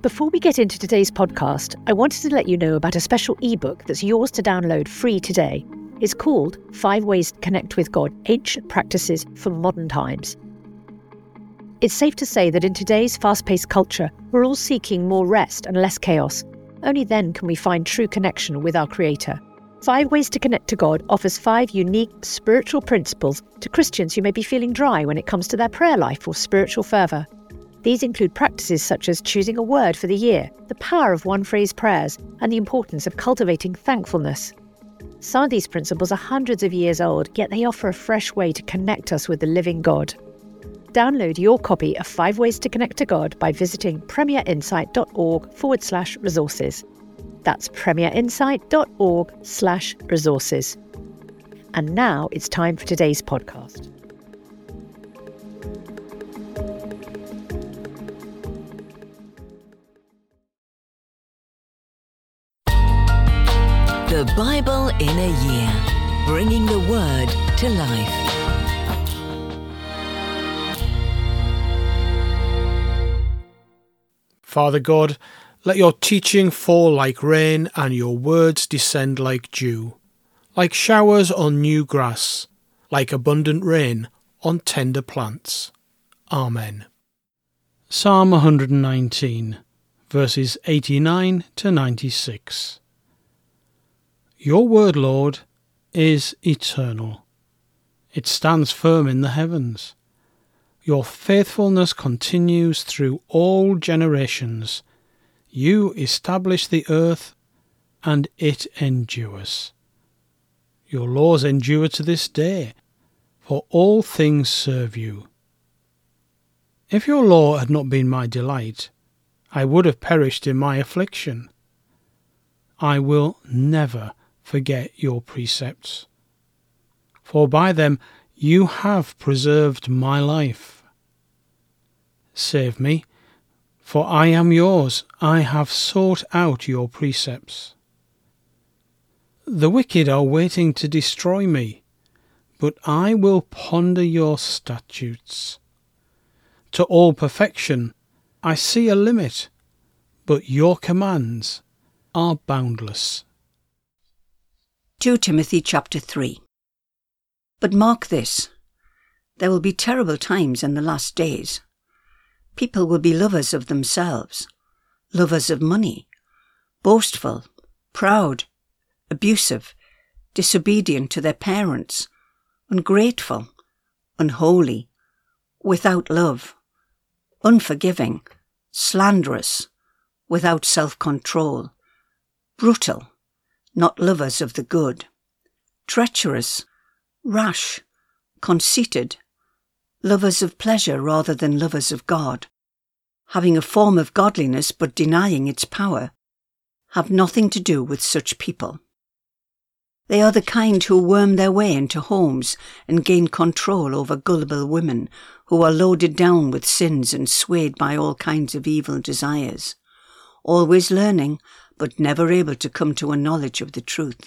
Before we get into today's podcast, I wanted to let you know about a special ebook that's yours to download free today. It's called 5 Ways to Connect with God, Ancient Practices for Modern Times. It's safe to say that in today's fast-paced culture, we're all seeking more rest and less chaos. Only then can we find true connection with our Creator. 5 Ways to Connect to God offers 5 unique spiritual principles to Christians who may be feeling dry when it comes to their prayer life or spiritual fervour. These include practices such as choosing a word for the year, the power of one-phrase prayers, and the importance of cultivating thankfulness. Some of these principles are hundreds of years old, yet they offer a fresh way to connect us with the living God. Download your copy of 5 Ways to Connect to God by visiting premierinsight.org/resources. That's premierinsight.org/resources. And now it's time for today's podcast. The Bible in a Year, bringing the Word to life. Father God, let your teaching fall like rain and your words descend like dew, like showers on new grass, like abundant rain on tender plants. Amen. Psalm 119, verses 89 to 96. Your word, Lord, is eternal. It stands firm in the heavens. Your faithfulness continues through all generations. You establish the earth, and it endures. Your laws endure to this day, for all things serve you. If your law had not been my delight, I would have perished in my affliction. I will never forget your precepts, for by them you have preserved my life. Save me, for I am yours. I have sought out your precepts. The wicked are waiting to destroy me, but I will ponder your statutes. To all perfection I see a limit, but your commands are boundless. 2 Timothy chapter 3. But mark this, there will be terrible times in the last days. People will be lovers of themselves, lovers of money, boastful, proud, abusive, disobedient to their parents, ungrateful, unholy, without love, unforgiving, slanderous, without self-control, brutal, not lovers of the good, treacherous, rash, conceited, lovers of pleasure rather than lovers of God, having a form of godliness but denying its power. Have nothing to do with such people. They are the kind who worm their way into homes and gain control over gullible women who are loaded down with sins and swayed by all kinds of evil desires, always learning but never able to come to a knowledge of the truth.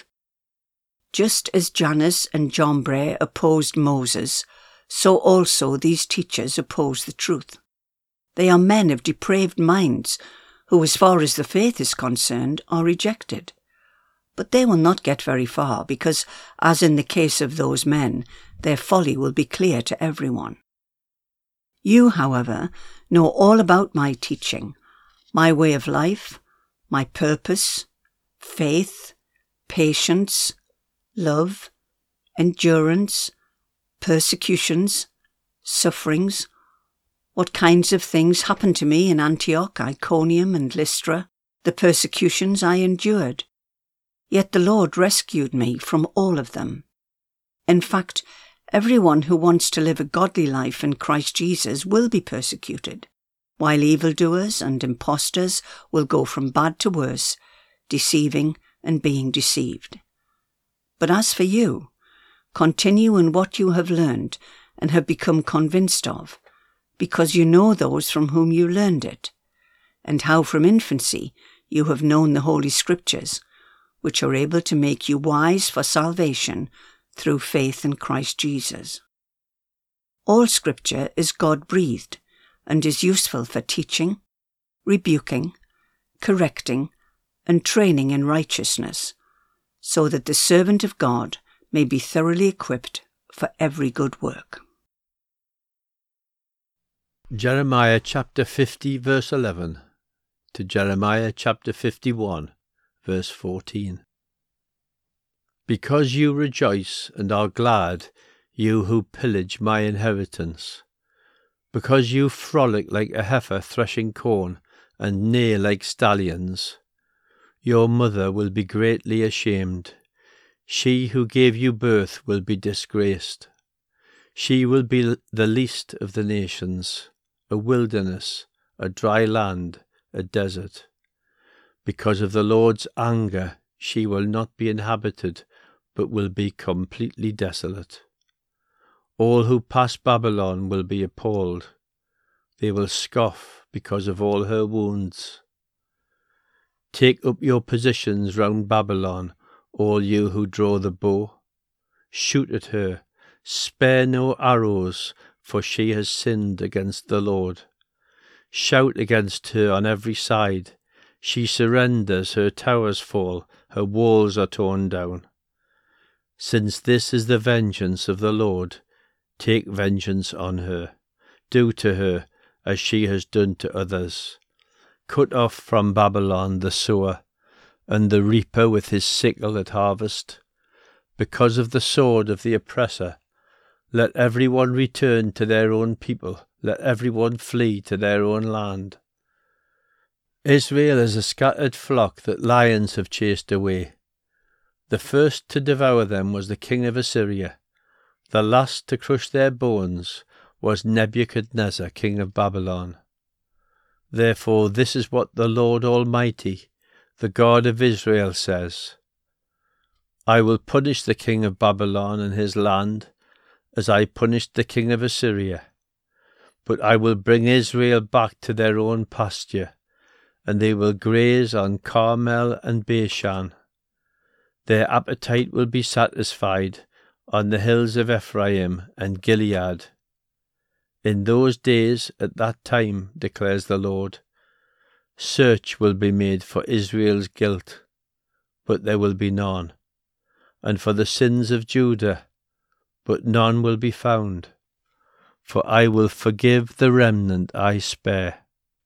Just as Jannes and Jambres opposed Moses, so also these teachers oppose the truth. They are men of depraved minds who, as far as the faith is concerned, are rejected. But they will not get very far because, as in the case of those men, their folly will be clear to everyone. You, however, know all about my teaching, my way of life, my purpose, faith, patience, love, endurance, persecutions, sufferings, what kinds of things happened to me in Antioch, Iconium, and Lystra, the persecutions I endured. Yet the Lord rescued me from all of them. In fact, everyone who wants to live a godly life in Christ Jesus will be persecuted, while evildoers and impostors will go from bad to worse, deceiving and being deceived. But as for you, continue in what you have learned and have become convinced of, because you know those from whom you learned it, and how from infancy you have known the Holy Scriptures, which are able to make you wise for salvation through faith in Christ Jesus. All Scripture is God-breathed and is useful for teaching, rebuking, correcting, and training in righteousness, so that the servant of God may be thoroughly equipped for every good work. Jeremiah chapter 50 verse 11 to Jeremiah chapter 51 verse 14. Because you rejoice and are glad, you who pillage my inheritance, because you frolic like a heifer threshing corn, and neigh like stallions, your mother will be greatly ashamed. She who gave you birth will be disgraced. She will be the least of the nations, a wilderness, a dry land, a desert. Because of the Lord's anger, she will not be inhabited, but will be completely desolate. All who pass Babylon will be appalled. They will scoff because of all her wounds. Take up your positions round Babylon, all you who draw the bow. Shoot at her, spare no arrows, for she has sinned against the Lord. Shout against her on every side. She surrenders, her towers fall, her walls are torn down. Since this is the vengeance of the Lord, take vengeance on her. Do to her as she has done to others. Cut off from Babylon the sower, and the reaper with his sickle at harvest. Because of the sword of the oppressor, let everyone return to their own people, let everyone flee to their own land. Israel is a scattered flock that lions have chased away. The first to devour them was the king of Assyria. The last to crush their bones was Nebuchadnezzar, king of Babylon. Therefore this is what the Lord Almighty, the God of Israel, says. I will punish the king of Babylon and his land, as I punished the king of Assyria. But I will bring Israel back to their own pasture, and they will graze on Carmel and Bashan. Their appetite will be satisfied on the hills of Ephraim and Gilead. In those days, at that time, declares the Lord, search will be made for Israel's guilt, but there will be none, and for the sins of Judah, but none will be found. For I will forgive the remnant I spare.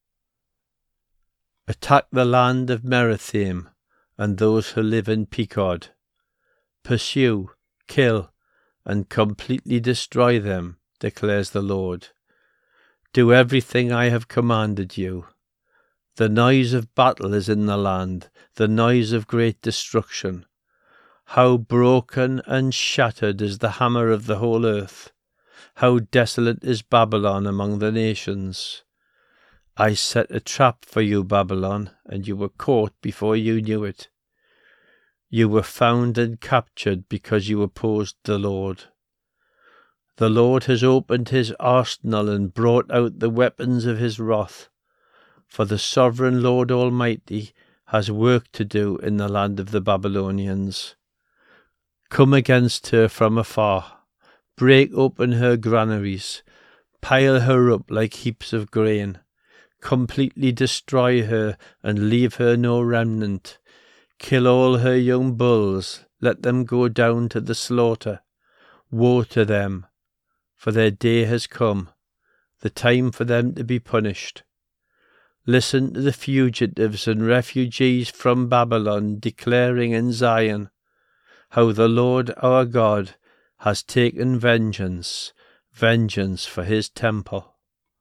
Attack the land of Merathaim and those who live in Pekod. Pursue, kill, and completely destroy them, declares the Lord. Do everything I have commanded you. The noise of battle is in the land, the noise of great destruction. How broken and shattered is the hammer of the whole earth. How desolate is Babylon among the nations. I set a trap for you, Babylon, and you were caught before you knew it. You were found and captured because you opposed the Lord. The Lord has opened his arsenal and brought out the weapons of his wrath, for the sovereign Lord Almighty has work to do in the land of the Babylonians. Come against her from afar, break open her granaries, pile her up like heaps of grain, completely destroy her and leave her no remnant. Kill all her young bulls, let them go down to the slaughter. Woe to them, for their day has come, the time for them to be punished. Listen to the fugitives and refugees from Babylon declaring in Zion how the Lord our God has taken vengeance for his temple.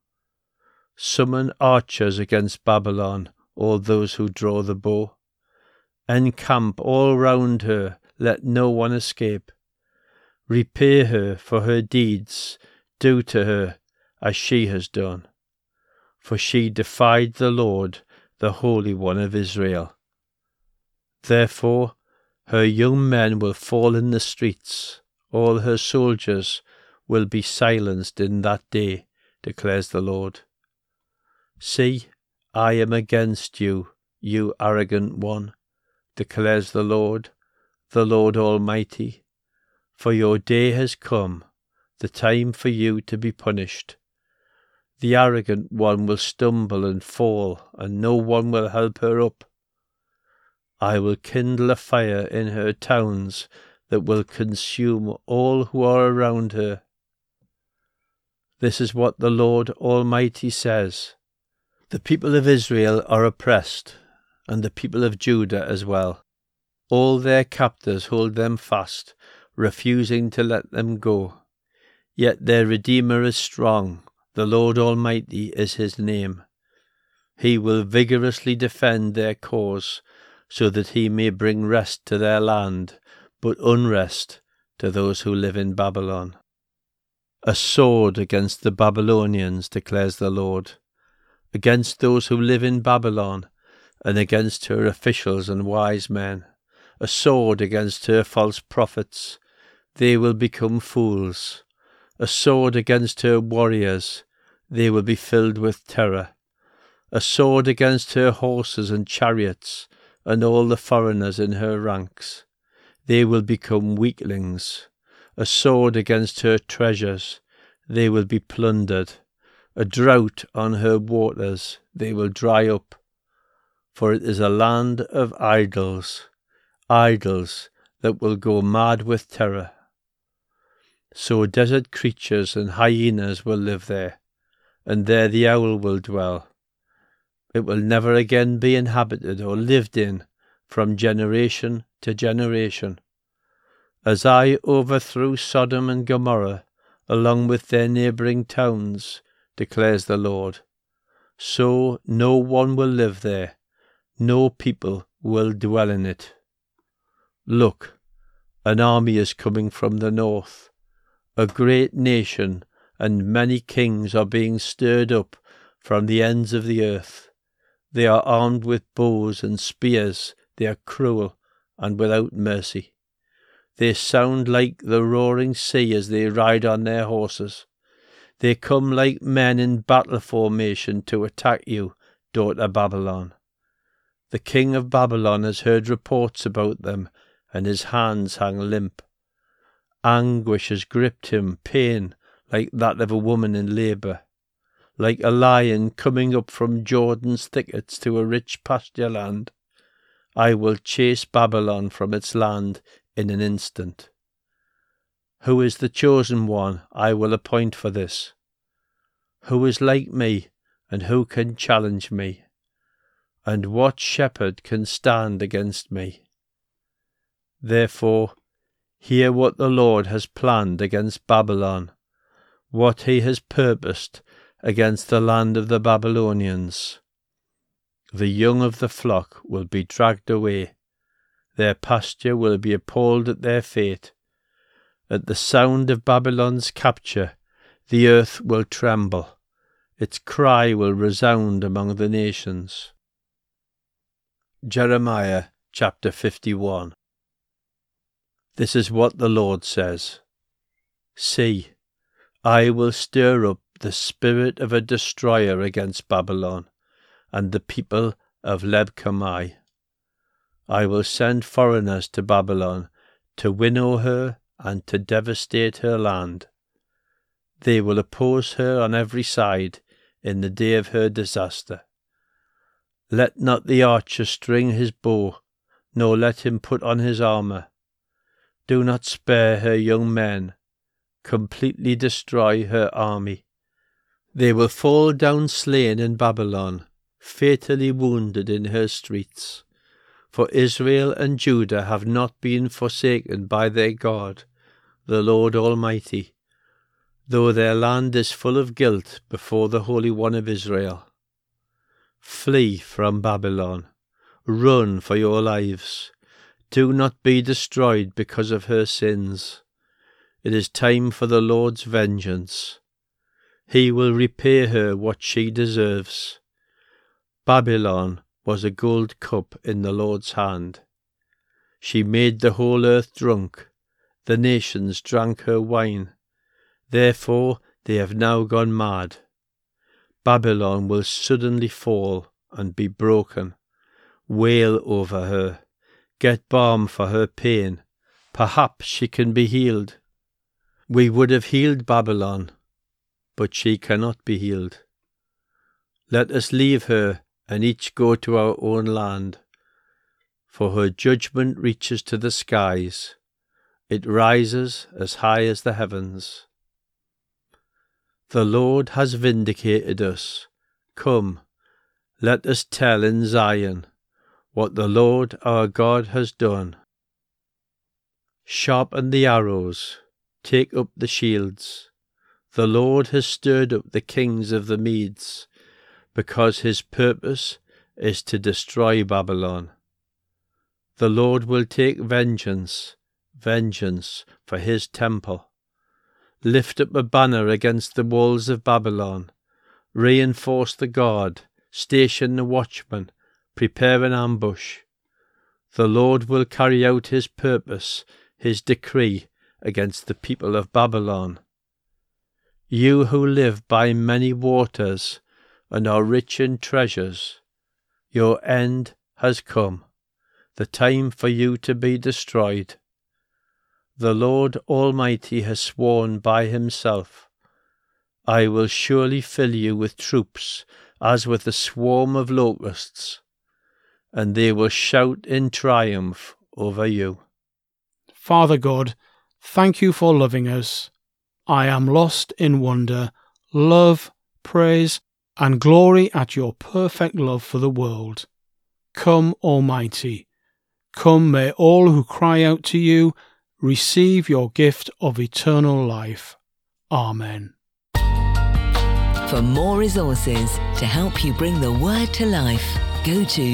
Summon archers against Babylon, all those who draw the bow. Encamp all round her, let no one escape. Repay her for her deeds, do to her as she has done. For she defied the Lord, the Holy One of Israel. Therefore her young men will fall in the streets, all her soldiers will be silenced in that day, declares the Lord. See, I am against you, you arrogant one, declares the Lord Almighty. For your day has come, the time for you to be punished. The arrogant one will stumble and fall, and no one will help her up. I will kindle a fire in her towns that will consume all who are around her. This is what the Lord Almighty says. The people of Israel are oppressed, and the people of Judah as well. All their captors hold them fast, refusing to let them go. Yet their Redeemer is strong. The Lord Almighty is his name. He will vigorously defend their cause, so that he may bring rest to their land, but unrest to those who live in Babylon. A sword against the Babylonians, declares the Lord, against those who live in Babylon, and against her officials and wise men. A sword against her false prophets. They will become fools. A sword against her warriors. They will be filled with terror. A sword against her horses and chariots, and all the foreigners in her ranks. They will become weaklings. A sword against her treasures. They will be plundered. A drought on her waters. They will dry up. For it is a land of idols, idols that will go mad with terror. So desert creatures and hyenas will live there, and there the owl will dwell. It will never again be inhabited or lived in from generation to generation. As I overthrew Sodom and Gomorrah, along with their neighbouring towns, declares the Lord, so no one will live there, no people will dwell in it. Look, an army is coming from the north. A great nation and many kings are being stirred up from the ends of the earth. They are armed with bows and spears. They are cruel and without mercy. They sound like the roaring sea as they ride on their horses. They come like men in battle formation to attack you, daughter Babylon. The king of Babylon has heard reports about them, and his hands hang limp. Anguish has gripped him, pain like that of a woman in labour. Like a lion coming up from Jordan's thickets to a rich pasture land, I will chase Babylon from its land in an instant. Who is the chosen one I will appoint for this? Who is like me, and who can challenge me? And what shepherd can stand against me? Therefore, hear what the Lord has planned against Babylon, what he has purposed against the land of the Babylonians. The young of the flock will be dragged away. Their pasture will be appalled at their fate. At the sound of Babylon's capture, the earth will tremble. Its cry will resound among the nations. Jeremiah chapter 51. This is what the Lord says. See, I will stir up the spirit of a destroyer against Babylon, and the people of Leb-Kamai. I will send foreigners to Babylon to winnow her and to devastate her land. They will oppose her on every side in the day of her disaster. Let not the archer string his bow, nor let him put on his armour. Do not spare her young men. Completely destroy her army. They will fall down slain in Babylon, fatally wounded in her streets. For Israel and Judah have not been forsaken by their God, the Lord Almighty, though their land is full of guilt before the Holy One of Israel. Flee from Babylon. Run for your lives. Do not be destroyed because of her sins. It is time for the Lord's vengeance. He will repay her what she deserves. Babylon was a gold cup in the Lord's hand. She made the whole earth drunk. The nations drank her wine. Therefore they have now gone mad. Babylon will suddenly fall and be broken. Wail over her. Get balm for her pain. Perhaps she can be healed. We would have healed Babylon, but she cannot be healed. Let us leave her and each go to our own land. For her judgment reaches to the skies. It rises as high as the heavens. The Lord has vindicated us. Come, let us tell in Zion what the Lord our God has done. Sharpen the arrows, take up the shields. The Lord has stirred up the kings of the Medes, because his purpose is to destroy Babylon. The Lord will take vengeance for his temple. Lift up a banner against the walls of Babylon. Reinforce the guard, station the watchman, prepare an ambush. The Lord will carry out his purpose, his decree against the people of Babylon. You who live by many waters and are rich in treasures, your end has come, the time for you to be destroyed. The Lord Almighty has sworn by himself, I will surely fill you with troops as with a swarm of locusts, and they will shout in triumph over you. Father God, thank you for loving us. I am lost in wonder, love, praise, and glory at your perfect love for the world. Come, Almighty. Come, may all who cry out to you receive your gift of eternal life. Amen. For more resources to help you bring the word to life, go to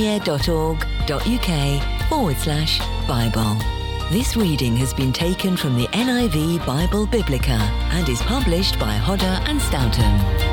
premier.org.uk/Bible. This reading has been taken from the NIV Bible Biblica and is published by Hodder and Stoughton.